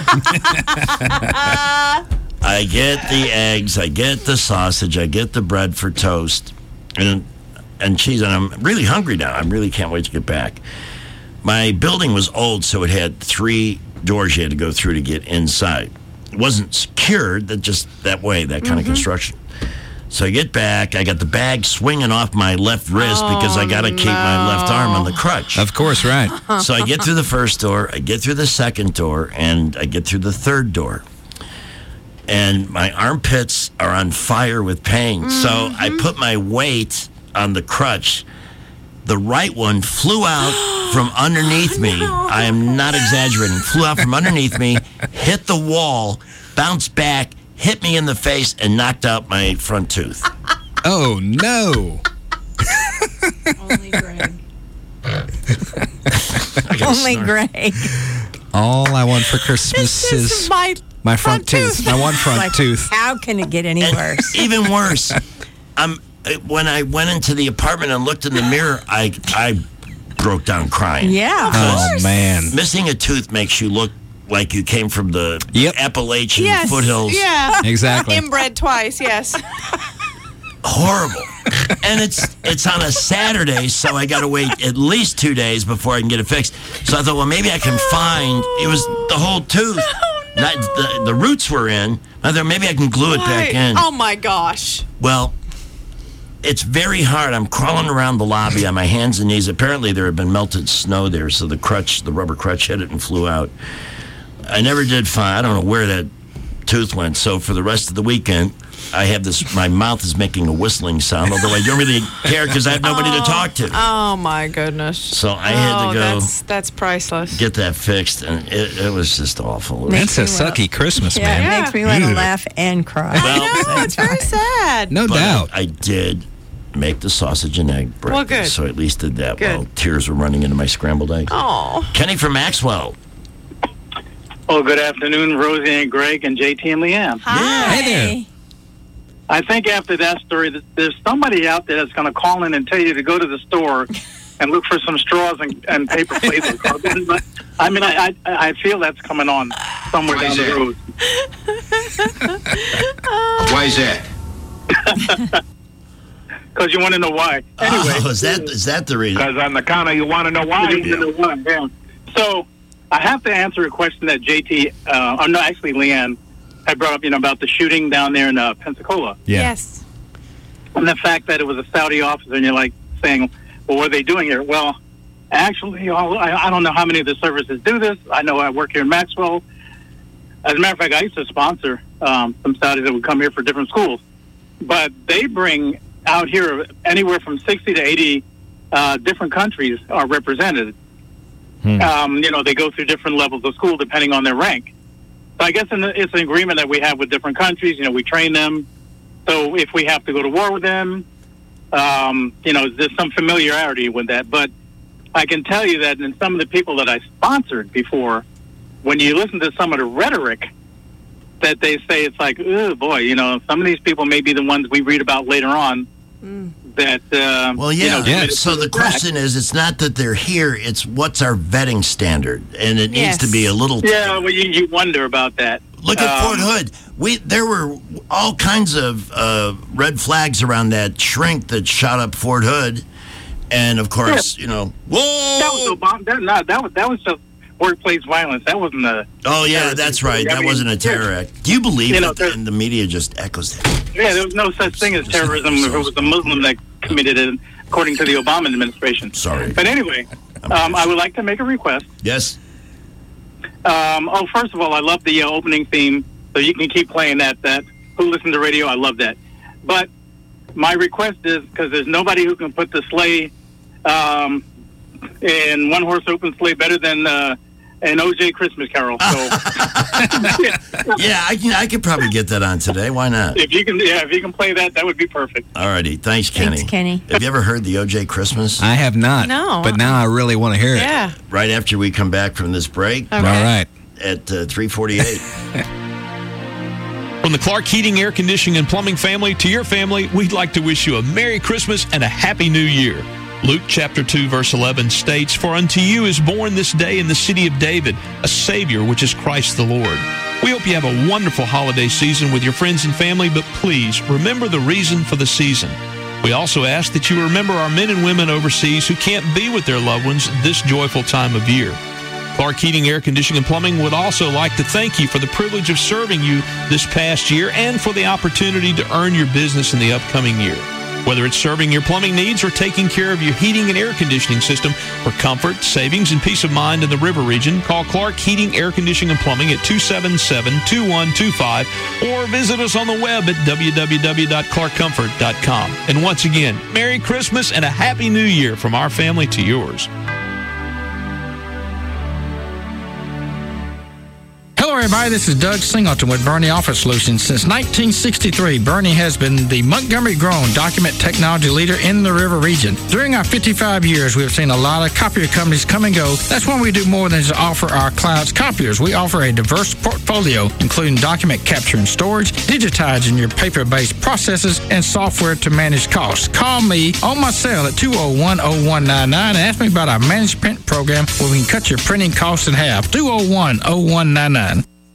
I get the eggs, I get the sausage, I get the bread for toast, and cheese, and I'm really hungry now. I really can't wait to get back. My building was old, so it had 3 doors you had to go through to get inside. It wasn't secured, just that way, that kind of construction. So I get back, I got the bag swinging off my left wrist because I got to keep my left arm on the crutch. Of course, right. So I get through the first door, I get through the second door, and I get through the third door. And my armpits are on fire with pain. So I put my weight on the crutch. The right one flew out from underneath me. I am not exaggerating. Flew out from underneath me, hit the wall, bounced back, hit me in the face, and knocked out my front tooth. Oh, no. Only Greg. Only Greg. All I want for Christmas is my front tooth. My one front tooth. How can it get any worse? Even worse. When I went into the apartment and looked in the mirror, I broke down crying. Yeah, of course. Man. Missing a tooth makes you look like you came from the Appalachian foothills. Yeah. Exactly. Inbred twice, yes. Horrible. And it's on a Saturday, so I got to wait at least 2 days before I can get it fixed. So I thought, well, maybe I can find, it was the whole tooth. Not the roots were in. I thought maybe I can glue it back in. Oh, my gosh. Well, it's very hard. I'm crawling around the lobby on my hands and knees. Apparently, there had been melted snow there, so the rubber crutch hit it and flew out. I never did find, I don't know where that tooth went. So for the rest of the weekend, I have this, my mouth is making a whistling sound, although I don't really care because I have nobody to talk to. Oh, my goodness. So I had to go That's priceless. get that fixed, and it was just awful. That's a sucky Christmas, man. It makes me want to laugh and cry. I know, it's very sad. No But doubt. I did make the sausage and egg breakfast, Well, good. so I at least did that Good. while tears were running into my scrambled eggs. Oh. Kenny from Maxwell. Oh, good afternoon, Rosie and Greg and JT and Leanne. Hi. Hey there. I think after that story, there's somebody out there that's going to call in and tell you to go to the store and look for some straws and paper plates. I mean, I feel that's coming on somewhere down the road. Why is that? Because you want to know why. Anyway, is that the reason? Because on the counter, you want to know why. Yeah. So I have to answer a question that JT, actually Leanne, had brought up, about the shooting down there in Pensacola. Yeah. Yes. And the fact that it was a Saudi officer, and you're like saying, well, what are they doing here? Well, actually, I don't know how many of the services do this. I know I work here in Maxwell. As a matter of fact, I used to sponsor some Saudis that would come here for different schools. But they bring out here anywhere from 60 to 80 different countries are represented. They go through different levels of school depending on their rank. So I guess it's an agreement that we have with different countries. We train them. So if we have to go to war with them, there's some familiarity with that. But I can tell you that in some of the people that I sponsored before, when you listen to some of the rhetoric that they say, it's like, oh boy, some of these people may be the ones we read about later on. That So the question is, it's not that they're here; it's what's our vetting standard, and it needs to be a little. Yeah, well, you wonder about that. Look at Fort Hood. There were all kinds of red flags around that shrink that shot up Fort Hood, and of course, whoa! That was Obama. That was just workplace violence. That wasn't a. Oh yeah, that's right. That wasn't a terror act. Do you believe that? And the media just echoes that. Yeah, there was no such thing as terrorism if it was a Muslim that committed it, according to the Obama administration. Sorry. But anyway, I would like to make a request. Yes. First of all, I love the opening theme, so you can keep playing that. Who listens to radio, I love that. But my request is, because there's nobody who can put the sleigh in one-horse open sleigh better than an OJ Christmas Carol. So, yeah, I could probably get that on today. Why not? If you can play that, that would be perfect. All righty, thanks, Kenny. Thanks, Kenny. Have you ever heard the OJ Christmas? I have not. No. But now I really want to hear it. Yeah. Right after we come back from this break. Okay. All right. At 3:48. From the Clark Heating, Air Conditioning, and Plumbing family to your family, we'd like to wish you a Merry Christmas and a Happy New Year. Luke chapter 2, verse 11 states, "For unto you is born this day in the city of David a Savior, which is Christ the Lord." We hope you have a wonderful holiday season with your friends and family, but please remember the reason for the season. We also ask that you remember our men and women overseas who can't be with their loved ones this joyful time of year. Clark Heating, Air Conditioning, and Plumbing would also like to thank you for the privilege of serving you this past year and for the opportunity to earn your business in the upcoming year. Whether it's serving your plumbing needs or taking care of your heating and air conditioning system, for comfort, savings, and peace of mind in the River region, call Clark Heating, Air Conditioning, and Plumbing at 277-2125 or visit us on the web at www.clarkcomfort.com. And once again, Merry Christmas and a Happy New Year from our family to yours. Hello, everybody. This is Doug Singleton with Bernie Office Solutions. Since 1963, Bernie has been the Montgomery-grown document technology leader in the River region. During our 55 years, we have seen a lot of copier companies come and go. That's why we do more than just offer our clients copiers. We offer a diverse portfolio, including document capture and storage, digitizing your paper-based processes, and software to manage costs. Call me on my cell at 201-0199 and ask me about our management program where we can cut your printing costs in half. 201-0199.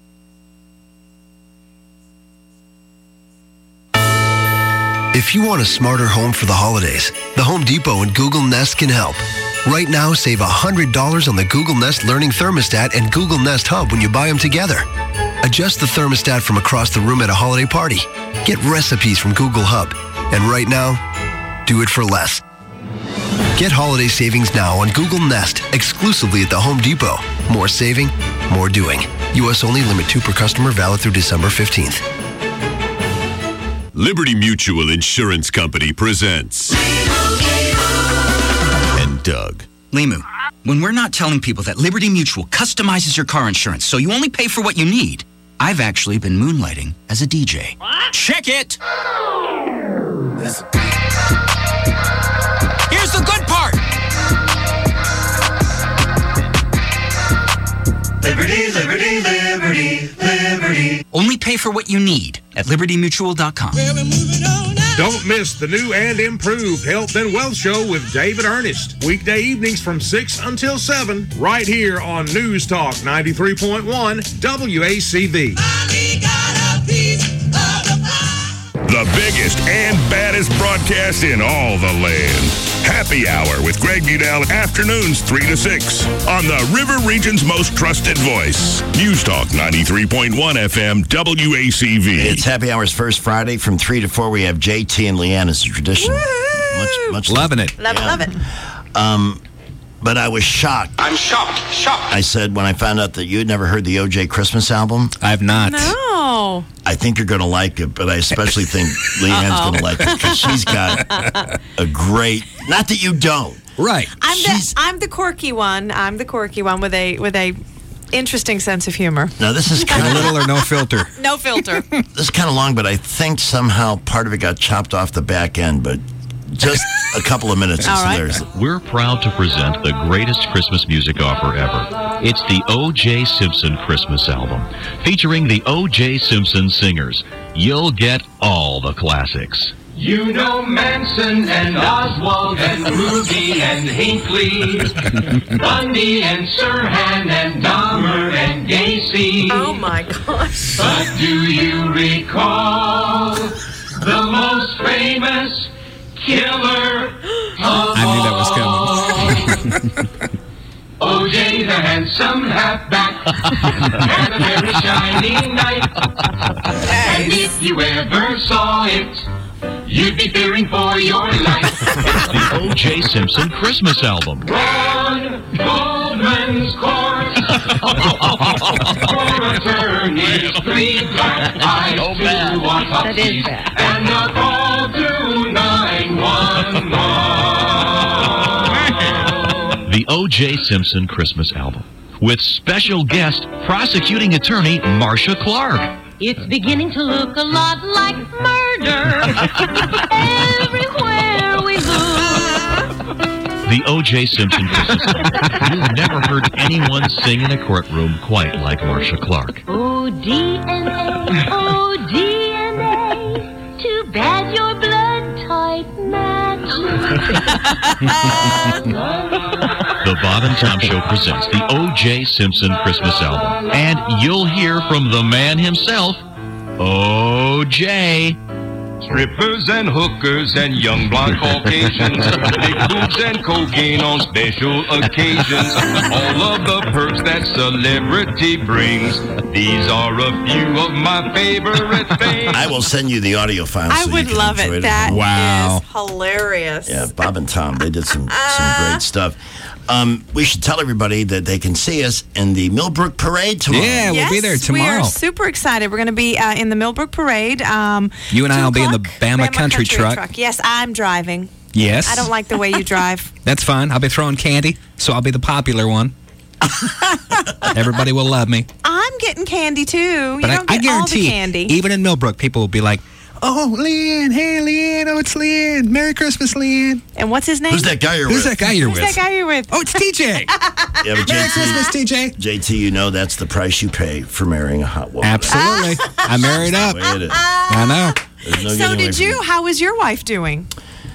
If you want a smarter home for the holidays, the Home Depot and Google Nest can help. Right now, save $100 on the Google Nest Learning Thermostat and Google Nest Hub when you buy them together. Adjust the thermostat from across the room at a holiday party. Get recipes from Google Hub. And right now, do it for less. Get holiday savings now on Google Nest, exclusively at the Home Depot. More saving, more doing. U.S. only, limit 2 per customer, valid through December 15th. Liberty Mutual Insurance Company presents and Doug. Limu, when we're not telling people that Liberty Mutual customizes your car insurance so you only pay for what you need, I've actually been moonlighting as a DJ. What? Check it! Here's the good part! Liberty, liberty, liberty, liberty. Only pay for what you need at libertymutual.com. Don't miss the new and improved Health and Wealth Show with David Ernest. Weekday evenings from 6 until 7, right here on News Talk 93.1 WACV. The biggest and baddest broadcast in all the land. Happy Hour with Greg Budell, afternoons 3 to 6 on the River Region's most trusted voice. News Talk 93.1 FM WACV. It's Happy Hour's first Friday from 3 to 4. We have JT and Leanne as a tradition. Much loving it. Love it. But I was shocked. I'm shocked. I said when I found out that you had never heard the OJ Christmas album. I have not. No. I think you're going to like it, but I especially think Leanne's going to like it because she's got a great. Not that you don't. Right. I'm the quirky one. I'm the quirky one with a interesting sense of humor. Now, this is kind of little or no filter. No filter. This is kind of long, but I think somehow part of it got chopped off the back end, but just a couple of minutes. All right. We're proud to present the greatest Christmas music offer ever. It's the O.J. Simpson Christmas album, featuring the O.J. Simpson singers. You'll get all the classics. You know Manson and Oswald and Ruby and Hinckley, Bundy and Sirhan and Dahmer and Gacy. Oh my gosh. But do you recall the most famous killer of I knew that was coming. O.J. the handsome halfback had a very shiny knife. And if you ever saw it, you'd be fearing for your life. It's the O.J. Simpson Christmas album. Ron Goldman's court for attorneys, 3 black eyes, 2 autopsies, and a call to 911. The O.J. Simpson Christmas album, with special guest prosecuting attorney Marcia Clark. It's beginning to look a lot like murder everywhere we look. The O.J. Simpson Christmas album. You've never heard anyone sing in a courtroom quite like Marcia Clark. Oh, DNA, oh, DNA, too bad your blood type matches. The Bob and Tom Show presents the O.J. Simpson Christmas album. And you'll hear from the man himself, O.J. Strippers and hookers and young blonde Caucasians, big boobs and cocaine on special occasions. All of the perks that celebrity brings. These are a few of my favorite things. I will send you the audio file. I would love it. That wow. is hilarious. Yeah, Bob and Tom, they did some great stuff. We should tell everybody that they can see us in the Millbrook Parade tomorrow. Yeah, we'll be there tomorrow. We are super excited. We're going to be in the Millbrook Parade. You and I will be in the Bama Country truck. Yes, I'm driving. Yes. I don't like the way you drive. That's fine. I'll be throwing candy, so I'll be the popular one. Everybody will love me. I'm getting candy, too. But you don't get I guarantee, all the candy. even in Millbrook, people will be like, oh, Leanne, hey, Leanne, oh, it's Leanne. Merry Christmas, Leanne. And what's his name? Who's that guy you're with? Who's that guy you're with? Who's that guy you're with? Oh, it's TJ. Yeah, but Merry Christmas, TJ. JT, you know that's the price you pay for marrying a hot woman. Absolutely. I married up. That's the way it is. I know. There's no So getting away did from you? it. How is your wife doing?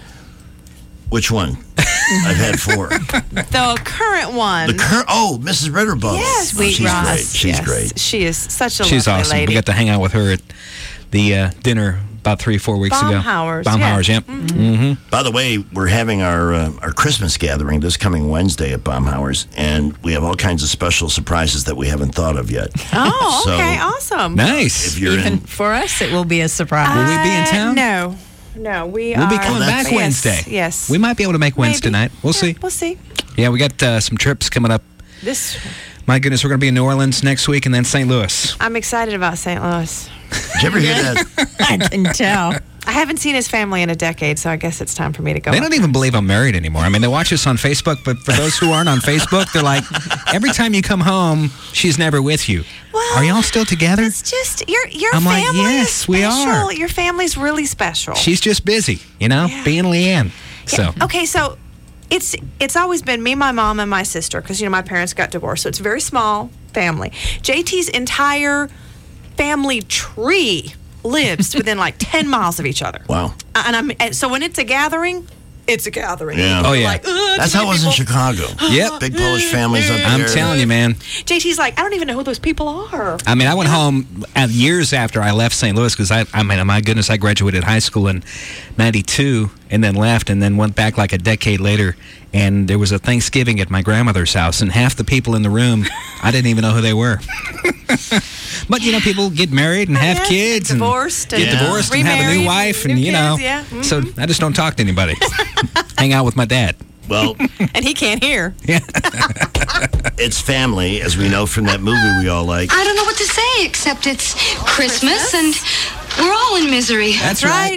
Which one? I've had 4. The current one. Mrs. Ritterbull. Yes, sweet She's Ross. great. She's Yes. great. She is such a She's lovely awesome. lady. We got to hang out with her at the dinner about 3-4 weeks ago. Baumhauer's, Baumhauer's, yeah. yep. Mm-hmm. By the way, we're having our Christmas gathering this coming Wednesday at Baumhauer's, and we have all kinds of special surprises that we haven't thought of yet. Oh, So, okay, awesome. Nice. If you're Even in, for us, it will be a surprise. Will we be in town? No, we We'll are. be coming back Yes, Wednesday. Yes. We might be able to make Wednesday Maybe. night. We'll see. We'll see. Yeah, we got some trips coming up. This. My goodness, we're going to be in New Orleans next week and then St. Louis. I'm excited about St. Louis. did you ever hear that? I can tell. I haven't seen his family in a decade, so I guess it's time for me to go. They don't even believe I'm married anymore. I mean, they watch us on Facebook, but for those who aren't on Facebook, they're like, every time you come home, she's never with you. Well, are y'all still together? It's just your I'm family like, yes, is we special. are. Your family's really special. She's just busy, being Leanne. So Okay, so it's always been me, my mom, and my sister, because my parents got divorced, so it's a very small family. JT's entire family tree lives within like 10 miles of each other. Wow. And so when it's a gathering, it's a gathering. Yeah. Oh, yeah. Like, That's how it was in Chicago. Yep. Big Polish families up there. I'm telling you, man. JT's like, I don't even know who those people are. I mean, I went home years after I left St. Louis because, I mean, my goodness, I graduated high school in 92 and then left and then went back like a decade later. And there was a Thanksgiving at my grandmother's house, and half the people in the room, I didn't even know who they were. But, people get married and have kids. And divorced. Get divorced and have a new wife. And, new kids, yeah. Mm-hmm. So I just don't talk to anybody. Hang out with my dad. Well, and he can't hear. Yeah. It's family, as we know from that movie we all like. I don't know what to say except it's Christmas and we're all in misery. That's right.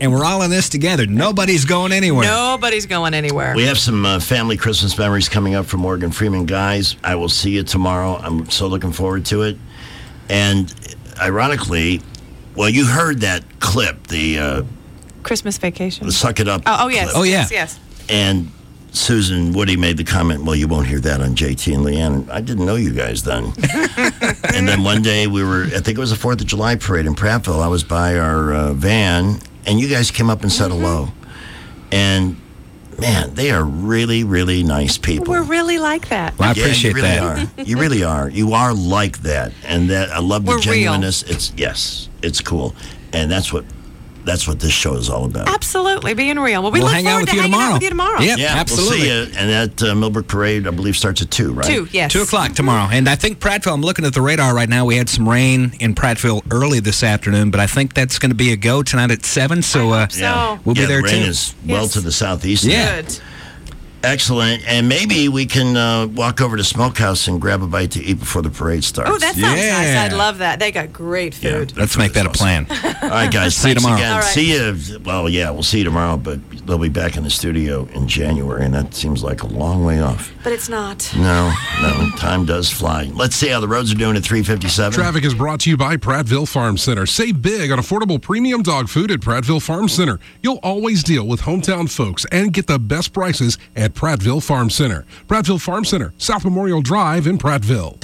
and we're all in this together. Nobody's going anywhere. Nobody's going anywhere. We have some family Christmas memories coming up from Morgan Freeman. Guys, I will see you tomorrow. I'm so looking forward to it. And ironically, well, you heard that clip, the Christmas Vacation. the Suck It Up Oh, yes. clip. Oh, yeah. Yes. And Susan Woody made the comment, well, you won't hear that on JT and Leanne. I didn't know you guys then. And then one day we were, I think it was the 4th of July parade in Prattville. I was by our van, and you guys came up and said hello. And, man, they are really, really nice people. We're really like that. Well, I appreciate you really that. Are. You really are. You are like that. And that I love the We're real. genuineness. It's cool. And that's what this show is all about. Absolutely, being real. Well, we We'll look hang out forward with to you hanging out tomorrow. with you tomorrow. Yep, Yeah, absolutely. We'll see you. And that Millbrook Parade, I believe, starts at 2, right? 2, yes. 2 o'clock tomorrow. And I think Prattville, I'm looking at the radar right now. We had some rain in Prattville early this afternoon, but I think that's going to be a go tonight at 7. So, we'll be there the rain too. is well to the southeast. Yeah. Good. Excellent. And maybe we can walk over to Smokehouse and grab a bite to eat before the parade starts. Oh, that sounds nice. I'd love that. They got great food. Let's make that a plan. All right, guys. See you thanks tomorrow. Again. All right. See you. Well, yeah, we'll see you tomorrow, but they'll be back in the studio in January, and that seems like a long way off. But it's not. No, time does fly. Let's see how the roads are doing at 3:57. Traffic is brought to you by Prattville Farm Center. Save big on affordable premium dog food at Prattville Farm Center. You'll always deal with hometown folks and get the best prices at Prattville Farm Center. Prattville Farm Center, South Memorial Drive in Prattville.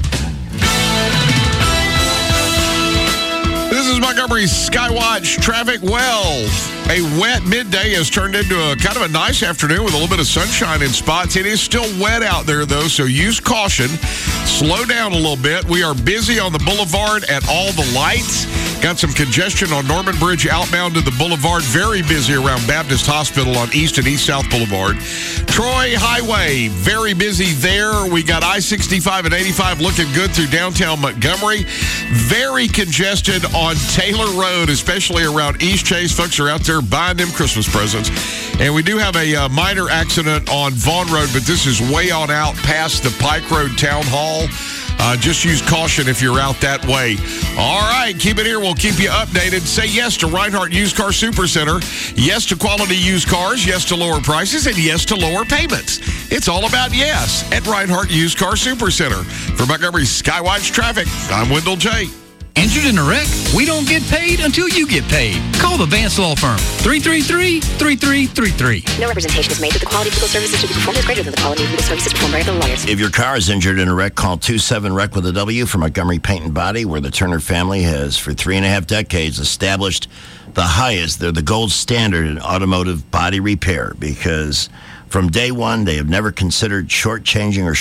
This is Montgomery's Skywatch traffic. Well, a wet midday has turned into a kind of a nice afternoon with a little bit of sunshine in spots. It is still wet out there, though, so use caution. Slow down a little bit. We are busy on the boulevard at all the lights. Got some congestion on Norman Bridge outbound to the boulevard. Very busy around Baptist Hospital on East and East-South Boulevard. Troy Highway, very busy there. We got I-65 and 85 looking good through downtown Montgomery. Very congested on Taylor Road, especially around East Chase. Folks are out there buying them Christmas presents. And we do have a minor accident on Vaughn Road, but this is way on out past the Pike Road Town Hall. Just use caution if you're out that way. All right, keep it here. We'll keep you updated. Say yes to Reinhardt Used Car Supercenter. Yes to quality used cars. Yes to lower prices. And yes to lower payments. It's all about yes at Reinhardt Used Car Supercenter. For Montgomery's Skywatch Traffic, I'm Wendell J. Injured in a wreck? We don't get paid until you get paid. Call the Vance Law Firm, 333-3333. No representation is made that the quality of legal services to be performed is greater than the quality of legal services performed by other lawyers. If your car is injured in a wreck, call 27-REC with a W for Montgomery Paint and Body, where the Turner family has, for 3.5 decades, established the highest. They're the gold standard in automotive body repair because from day one, they have never considered shortchanging or